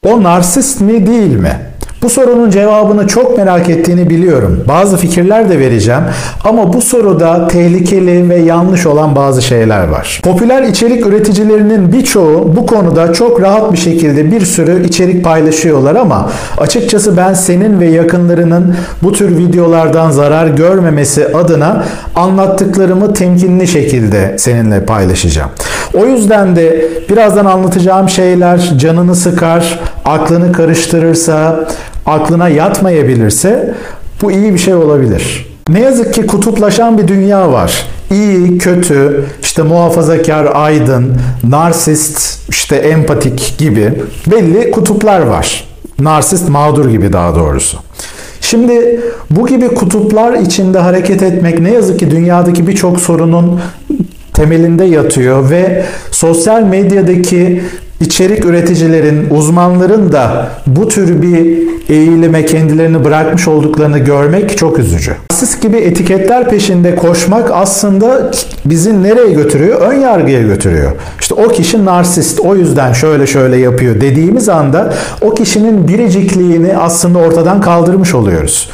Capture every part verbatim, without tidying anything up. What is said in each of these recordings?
O narsist mi değil mi? Bu sorunun cevabını çok merak ettiğini biliyorum. Bazı fikirler de vereceğim ama bu soruda tehlikeli ve yanlış olan bazı şeyler var. Popüler içerik üreticilerinin birçoğu bu konuda çok rahat bir şekilde bir sürü içerik paylaşıyorlar ama açıkçası ben senin ve yakınlarının bu tür videolardan zarar görmemesi adına anlattıklarımı temkinli şekilde seninle paylaşacağım. O yüzden de birazdan anlatacağım şeyler canını sıkar, aklını karıştırırsa, aklına yatmayabilirse bu iyi bir şey olabilir. Ne yazık ki kutuplaşan bir dünya var. İyi, kötü, işte muhafazakar, aydın, narsist, işte empatik gibi belli kutuplar var. Narsist, mağdur gibi daha doğrusu. Şimdi bu gibi kutuplar içinde hareket etmek ne yazık ki dünyadaki birçok sorunun temelinde yatıyor ve sosyal medyadaki içerik üreticilerin, uzmanların da bu tür bir eğilime kendilerini bırakmış olduklarını görmek çok üzücü. Narsist gibi etiketler peşinde koşmak aslında bizi nereye götürüyor? Ön yargıya götürüyor. İşte o kişi narsist, o yüzden şöyle şöyle yapıyor dediğimiz anda o kişinin biricikliğini aslında ortadan kaldırmış oluyoruz.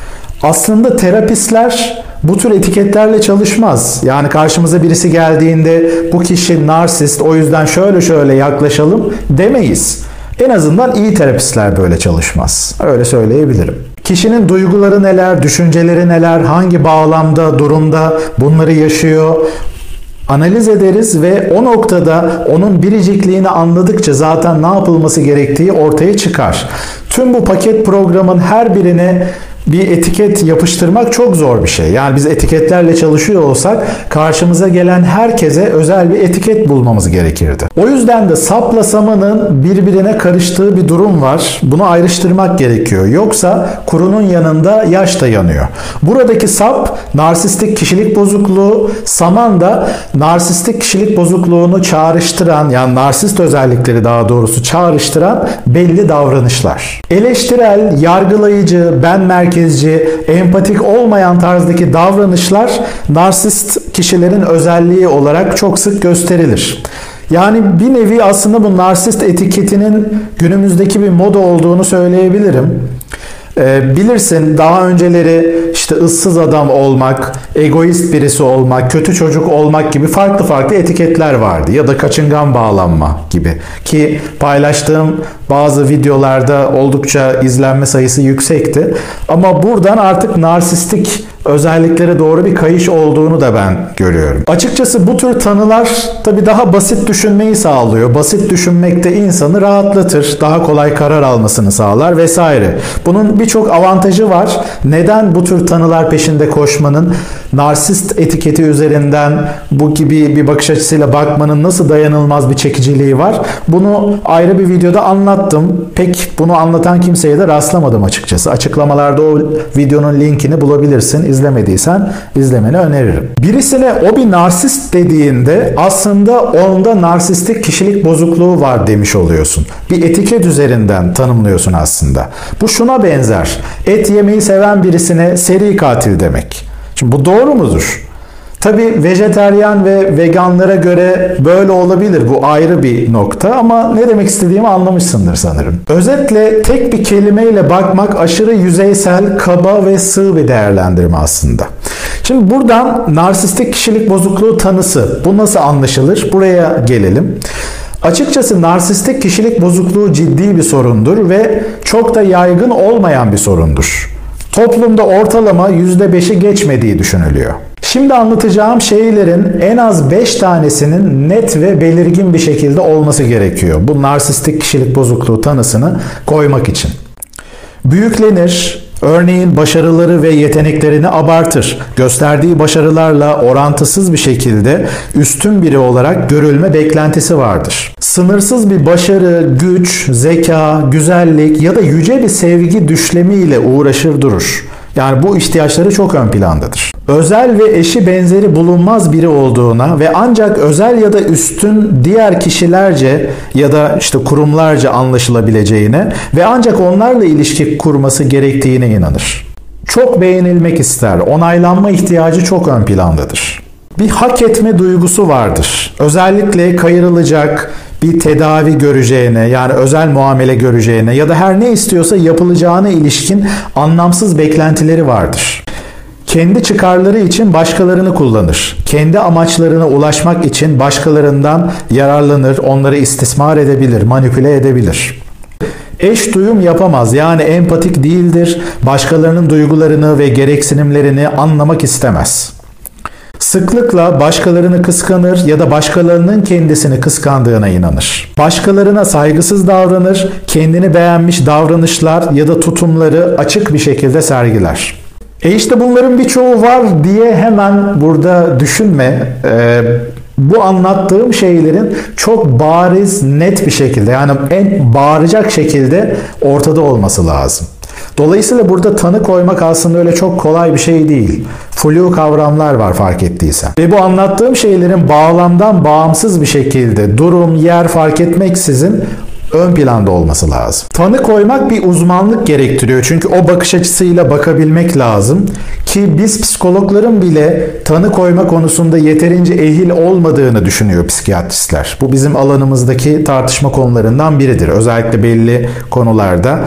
Aslında terapistler bu tür etiketlerle çalışmaz. Yani karşımıza birisi geldiğinde bu kişi narsist, o yüzden şöyle şöyle yaklaşalım demeyiz. En azından iyi terapistler böyle çalışmaz. Öyle söyleyebilirim. Kişinin duyguları neler, düşünceleri neler, hangi bağlamda, durumda bunları yaşıyor, analiz ederiz ve o noktada onun biricikliğini anladıkça zaten ne yapılması gerektiği ortaya çıkar. Tüm bu paket programın her birine bir etiket yapıştırmak çok zor bir şey. Yani biz etiketlerle çalışıyor olsak karşımıza gelen herkese özel bir etiket bulmamız gerekirdi. O yüzden de sapla samanın birbirine karıştığı bir durum var. Bunu ayrıştırmak gerekiyor. Yoksa kurunun yanında yaş da yanıyor. Buradaki sap narsistik kişilik bozukluğu, saman da narsistik kişilik bozukluğunu çağrıştıran, yani narsist özellikleri daha doğrusu çağrıştıran belli davranışlar. Eleştirel, yargılayıcı, ben merkezli, empatik olmayan tarzdaki davranışlar narsist kişilerin özelliği olarak çok sık gösterilir. Yani bir nevi aslında bu narsist etiketinin günümüzdeki bir moda olduğunu söyleyebilirim. Ee, bilirsin daha önceleri işte ıssız adam olmak, egoist birisi olmak, kötü çocuk olmak gibi farklı farklı etiketler vardı. Ya da kaçıngan bağlanma gibi. Ki paylaştığım bazı videolarda oldukça izlenme sayısı yüksekti. Ama buradan artık narsistik özelliklere doğru bir kayış olduğunu da ben görüyorum. Açıkçası bu tür tanılar tabii daha basit düşünmeyi sağlıyor. Basit düşünmek de insanı rahatlatır. Daha kolay karar almasını sağlar vesaire. Bunun birçok avantajı var. Neden bu tür tanılar peşinde koşmanın, narsist etiketi üzerinden bu gibi bir bakış açısıyla bakmanın nasıl dayanılmaz bir çekiciliği var? Bunu ayrı bir videoda anlattım. Pek bunu anlatan kimseye de rastlamadım açıkçası. Açıklamalarda o videonun linkini bulabilirsin. İzlemediysen izlemeni öneririm. Birisine o bir narsist dediğinde aslında onda narsistik kişilik bozukluğu var demiş oluyorsun. Bir etiket üzerinden tanımlıyorsun aslında. Bu şuna benzer. Et yemeyi seven birisine seri katil demek. Şimdi bu doğru mudur? Tabii vejeteryan ve veganlara göre böyle olabilir. Bu ayrı bir nokta ama ne demek istediğimi anlamışsındır sanırım. Özetle tek bir kelimeyle bakmak aşırı yüzeysel, kaba ve sığ bir değerlendirme aslında. Şimdi buradan narsistik kişilik bozukluğu tanısı. Bu nasıl anlaşılır? Buraya gelelim. Açıkçası narsistik kişilik bozukluğu ciddi bir sorundur ve çok da yaygın olmayan bir sorundur. Toplumda ortalama yüzde beşi geçmediği düşünülüyor. Şimdi anlatacağım şeylerin en az beş tanesinin net ve belirgin bir şekilde olması gerekiyor. Bu narsistik kişilik bozukluğu tanısını koymak için. Büyüklenir, örneğin başarıları ve yeteneklerini abartır. Gösterdiği başarılarla orantısız bir şekilde üstün biri olarak görülme beklentisi vardır. Sınırsız bir başarı, güç, zeka, güzellik ya da yüce bir sevgi düşlemiyle uğraşır durur. Yani bu ihtiyaçları çok ön plandadır. Özel ve eşi benzeri bulunmaz biri olduğuna ve ancak özel ya da üstün diğer kişilerce ya da işte kurumlarca anlaşılabileceğine ve ancak onlarla ilişki kurması gerektiğine inanır. Çok beğenilmek ister, onaylanma ihtiyacı çok ön plandadır. Bir hak etme duygusu vardır. Özellikle kayırılacak, bir tedavi göreceğine, yani özel muamele göreceğine ya da her ne istiyorsa yapılacağına ilişkin anlamsız beklentileri vardır. Kendi çıkarları için başkalarını kullanır. Kendi amaçlarına ulaşmak için başkalarından yararlanır, onları istismar edebilir, manipüle edebilir. Eş duyum yapamaz, yani empatik değildir, başkalarının duygularını ve gereksinimlerini anlamak istemez. Sıklıkla başkalarını kıskanır ya da başkalarının kendisini kıskandığına inanır. Başkalarına saygısız davranır, kendini beğenmiş davranışlar ya da tutumları açık bir şekilde sergiler. E işte bunların birçoğu var diye hemen burada düşünme. Ee, bu anlattığım şeylerin çok bariz, net bir şekilde, yani en bağıracak şekilde ortada olması lazım. Dolayısıyla burada tanı koymak aslında öyle çok kolay bir şey değil. Flu kavramlar var fark ettiysen. Ve bu anlattığım şeylerin bağlamdan bağımsız bir şekilde durum, yer fark etmeksizin ön planda olması lazım. Tanı koymak bir uzmanlık gerektiriyor. Çünkü o bakış açısıyla bakabilmek lazım. Ki biz psikologların bile tanı koyma konusunda yeterince ehil olmadığını düşünüyor psikiyatristler. Bu bizim alanımızdaki tartışma konularından biridir. Özellikle belli konularda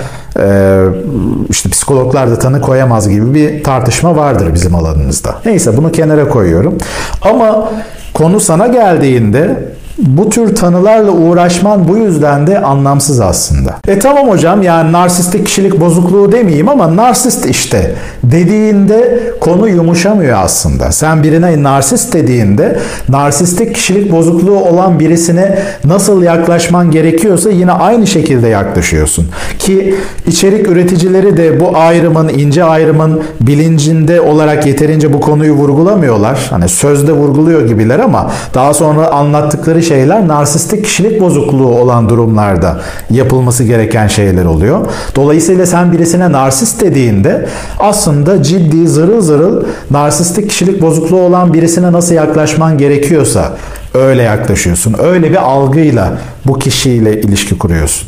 işte psikologlar da tanı koyamaz gibi bir tartışma vardır bizim alanımızda. Neyse, bunu kenara koyuyorum. Ama konu sana geldiğinde bu tür tanılarla uğraşman bu yüzden de anlamsız aslında. E tamam hocam, yani narsistik kişilik bozukluğu demeyeyim ama narsist işte dediğinde konu yumuşamıyor aslında. Sen birine narsist dediğinde narsistik kişilik bozukluğu olan birisine nasıl yaklaşman gerekiyorsa yine aynı şekilde yaklaşıyorsun. Ki içerik üreticileri de bu ayrımın, ince ayrımın bilincinde olarak yeterince bu konuyu vurgulamıyorlar. Hani sözde vurguluyor gibiler ama daha sonra anlattıkları şeyler narsistik kişilik bozukluğu olan durumlarda yapılması gereken şeyler oluyor. Dolayısıyla sen birisine narsist dediğinde aslında ciddi, zırıl zırıl narsistik kişilik bozukluğu olan birisine nasıl yaklaşman gerekiyorsa öyle yaklaşıyorsun. Öyle bir algıyla bu kişiyle ilişki kuruyorsun.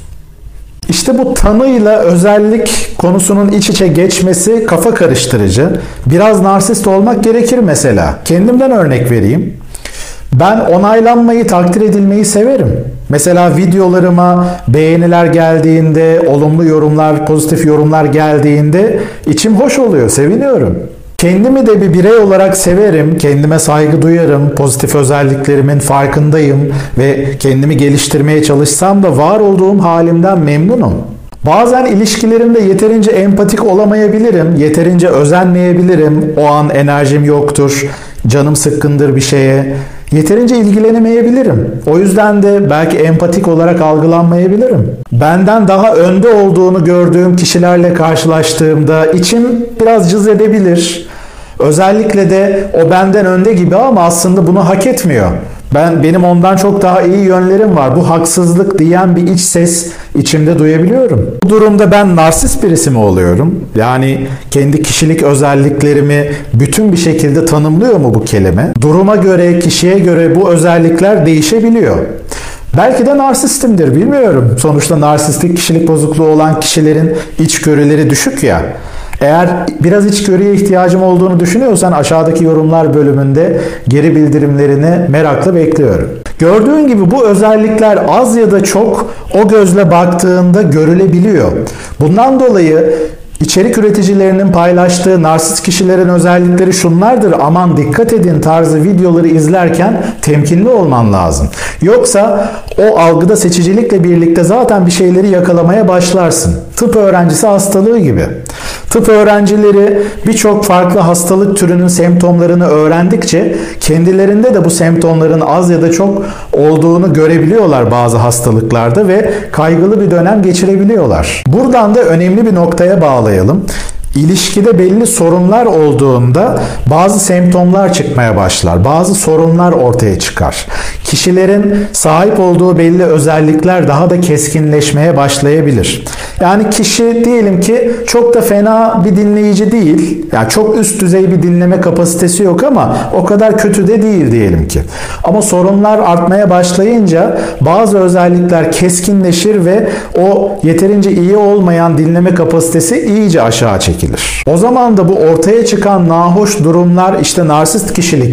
İşte bu tanıyla özellik konusunun iç içe geçmesi kafa karıştırıcı. Biraz narsist olmak gerekir mesela. Kendimden örnek vereyim. Ben onaylanmayı, takdir edilmeyi severim. Mesela videolarıma beğeniler geldiğinde, olumlu yorumlar, pozitif yorumlar geldiğinde içim hoş oluyor, seviniyorum. Kendimi de bir birey olarak severim, kendime saygı duyarım, pozitif özelliklerimin farkındayım ve kendimi geliştirmeye çalışsam da var olduğum halimden memnunum. Bazen ilişkilerimde yeterince empatik olamayabilirim, yeterince özenmeyebilirim, o an enerjim yoktur, canım sıkkındır bir şeye, yeterince ilgilenemeyebilirim. O yüzden de belki empatik olarak algılanmayabilirim. Benden daha önde olduğunu gördüğüm kişilerle karşılaştığımda içim biraz cız edebilir. Özellikle de o benden önde gibi ama aslında bunu hak etmiyor. Ben benim ondan çok daha iyi yönlerim var. Bu haksızlık diyen bir iç ses içimde duyabiliyorum. Bu durumda ben narsist birisi mi oluyorum? Yani kendi kişilik özelliklerimi bütün bir şekilde tanımlıyor mu bu kelime? Duruma göre, kişiye göre bu özellikler değişebiliyor. Belki de narsistimdir, bilmiyorum. Sonuçta narsistik kişilik bozukluğu olan kişilerin içgörüleri düşük ya. Eğer biraz içgörüye ihtiyacım olduğunu düşünüyorsan aşağıdaki yorumlar bölümünde geri bildirimlerini merakla bekliyorum. Gördüğün gibi bu özellikler az ya da çok o gözle baktığında görülebiliyor. Bundan dolayı İçerik üreticilerinin paylaştığı narsist kişilerin özellikleri şunlardır, aman dikkat edin tarzı videoları izlerken temkinli olman lazım. Yoksa o algıda seçicilikle birlikte zaten bir şeyleri yakalamaya başlarsın. Tıp öğrencisi hastalığı gibi. Tıp öğrencileri birçok farklı hastalık türünün semptomlarını öğrendikçe kendilerinde de bu semptomların az ya da çok olduğunu görebiliyorlar bazı hastalıklarda ve kaygılı bir dönem geçirebiliyorlar. Buradan da önemli bir noktaya bağlayalım. İlişkide belli sorunlar olduğunda bazı semptomlar çıkmaya başlar. Bazı sorunlar ortaya çıkar. Kişilerin sahip olduğu belli özellikler daha da keskinleşmeye başlayabilir. Yani kişi diyelim ki çok da fena bir dinleyici değil. Yani çok üst düzey bir dinleme kapasitesi yok ama o kadar kötü de değil diyelim ki. Ama sorunlar artmaya başlayınca bazı özellikler keskinleşir ve o yeterince iyi olmayan dinleme kapasitesi iyice aşağı çekilir. O zaman da bu ortaya çıkan nahoş durumlar işte narsist kişilik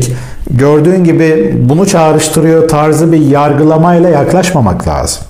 gördüğün gibi bunu çağrıştırıyor tarzı bir yargılamayla yaklaşmamak lazım.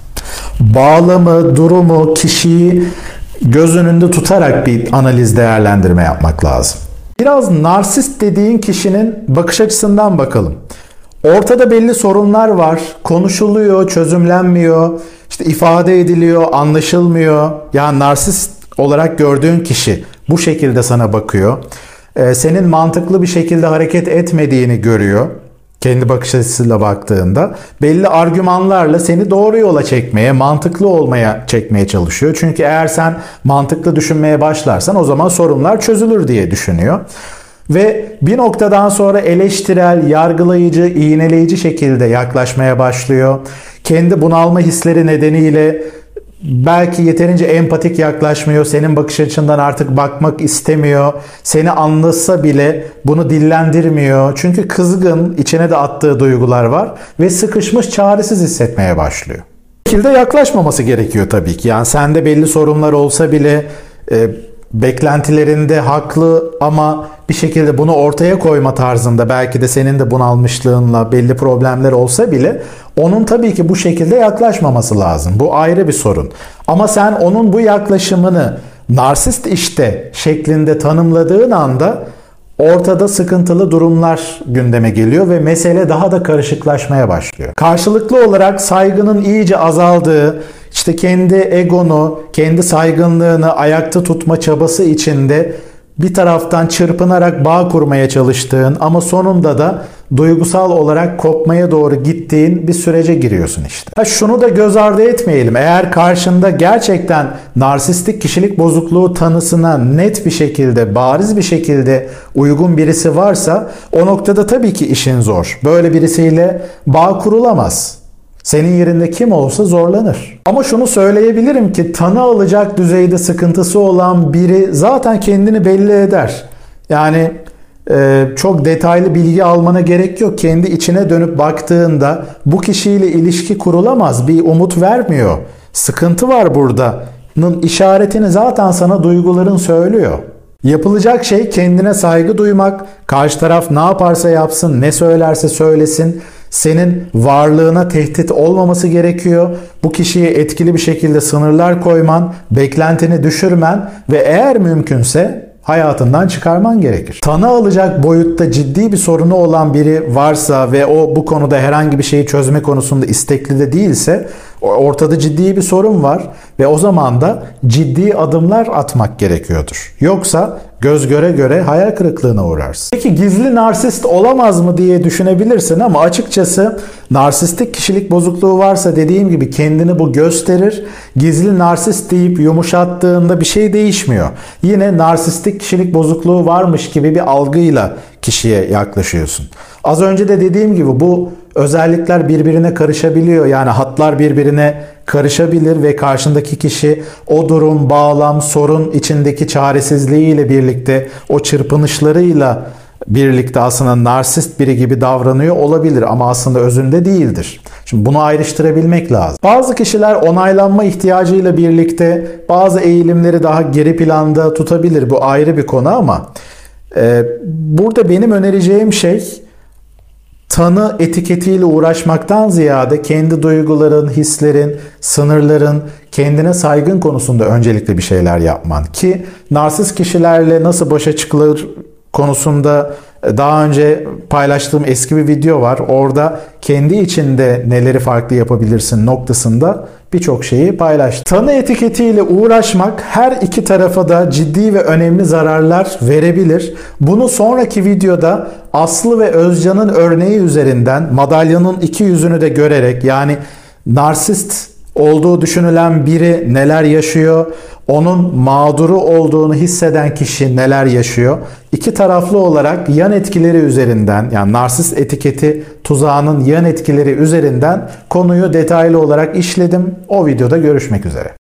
Bağlamı, durumu, kişiyi göz önünde tutarak bir analiz, değerlendirme yapmak lazım. Biraz narsist dediğin kişinin bakış açısından bakalım. Ortada belli sorunlar var. Konuşuluyor, çözümlenmiyor, işte ifade ediliyor, anlaşılmıyor. Yani narsist olarak gördüğün kişi bu şekilde sana bakıyor. Ee, senin mantıklı bir şekilde hareket etmediğini görüyor. Kendi bakış açısıyla baktığında belli argümanlarla seni doğru yola çekmeye, mantıklı olmaya çekmeye çalışıyor. Çünkü eğer sen mantıklı düşünmeye başlarsan o zaman sorunlar çözülür diye düşünüyor. Ve bir noktadan sonra eleştirel, yargılayıcı, iğneleyici şekilde yaklaşmaya başlıyor. Kendi bunalma hisleri nedeniyle belki yeterince empatik yaklaşmıyor. Senin bakış açından artık bakmak istemiyor. Seni anlasa bile bunu dillendirmiyor. Çünkü kızgın, içine de attığı duygular var ve sıkışmış, çaresiz hissetmeye başlıyor. Bu şekilde yaklaşmaması gerekiyor tabii ki. Yani sende belli sorunlar olsa bile e, beklentilerinde haklı ama bir şekilde bunu ortaya koyma tarzında, belki de senin de bunalmışlığınla belli problemler olsa bile onun tabii ki bu şekilde yaklaşmaması lazım. Bu ayrı bir sorun. Ama sen onun bu yaklaşımını narsist işte şeklinde tanımladığın anda ortada sıkıntılı durumlar gündeme geliyor ve mesele daha da karışıklaşmaya başlıyor. Karşılıklı olarak saygının iyice azaldığı, işte kendi egonu, kendi saygınlığını ayakta tutma çabası içinde bir taraftan çırpınarak bağ kurmaya çalıştığın ama sonunda da duygusal olarak kopmaya doğru gittiğin bir sürece giriyorsun işte. Ha, şunu da göz ardı etmeyelim. Eğer karşında gerçekten narsistik kişilik bozukluğu tanısına net bir şekilde, bariz bir şekilde uygun birisi varsa o noktada tabii ki işin zor. Böyle birisiyle bağ kurulamaz. Senin yerinde kim olsa zorlanır. Ama şunu söyleyebilirim ki tanı alacak düzeyde sıkıntısı olan biri zaten kendini belli eder. Yani e, çok detaylı bilgi almana gerek yok. Kendi içine dönüp baktığında bu kişiyle ilişki kurulamaz, bir umut vermiyor. Sıkıntı var burada'nın işaretini zaten sana duyguların söylüyor. Yapılacak şey kendine saygı duymak, karşı taraf ne yaparsa yapsın, ne söylerse söylesin, senin varlığına tehdit olmaması gerekiyor. Bu kişiye etkili bir şekilde sınırlar koyman, beklentini düşürmen ve eğer mümkünse hayatından çıkarman gerekir. Tanı alacak boyutta ciddi bir sorunu olan biri varsa ve o bu konuda herhangi bir şeyi çözme konusunda istekli de değilse ortada ciddi bir sorun var ve o zaman da ciddi adımlar atmak gerekiyordur. Yoksa göz göre göre hayal kırıklığına uğrarsın. Peki gizli narsist olamaz mı diye düşünebilirsin ama açıkçası narsistik kişilik bozukluğu varsa dediğim gibi kendini bu gösterir. Gizli narsist deyip yumuşattığında bir şey değişmiyor. Yine narsistik kişilik bozukluğu varmış gibi bir algıyla kişiye yaklaşıyorsun. Az önce de dediğim gibi bu özellikler birbirine karışabiliyor. Yani hatlar birbirine karışabilir ve karşındaki kişi o durum, bağlam, sorun içindeki çaresizliğiyle birlikte, o çırpınışlarıyla birlikte aslında narsist biri gibi davranıyor olabilir ama aslında özünde değildir. Şimdi bunu ayrıştırabilmek lazım. Bazı kişiler onaylanma ihtiyacıyla birlikte bazı eğilimleri daha geri planda tutabilir. Bu ayrı bir konu ama e, burada benim önereceğim şey tanı etiketiyle uğraşmaktan ziyade kendi duyguların, hislerin, sınırların, kendine saygın konusunda öncelikle bir şeyler yapman. Ki narsist kişilerle nasıl başa çıkılır konusunda daha önce paylaştığım eski bir video var. Orada kendi içinde neleri farklı yapabilirsin noktasında birçok şeyi paylaştım. Tanı etiketiyle uğraşmak her iki tarafa da ciddi ve önemli zararlar verebilir. Bunu sonraki videoda Aslı ve Özcan'ın örneği üzerinden madalyanın iki yüzünü de görerek, yani narsist olduğu düşünülen biri neler yaşıyor, onun mağduru olduğunu hisseden kişi neler yaşıyor, İki taraflı olarak yan etkileri üzerinden, yani narsist etiketi tuzağının yan etkileri üzerinden konuyu detaylı olarak işledim. O videoda görüşmek üzere.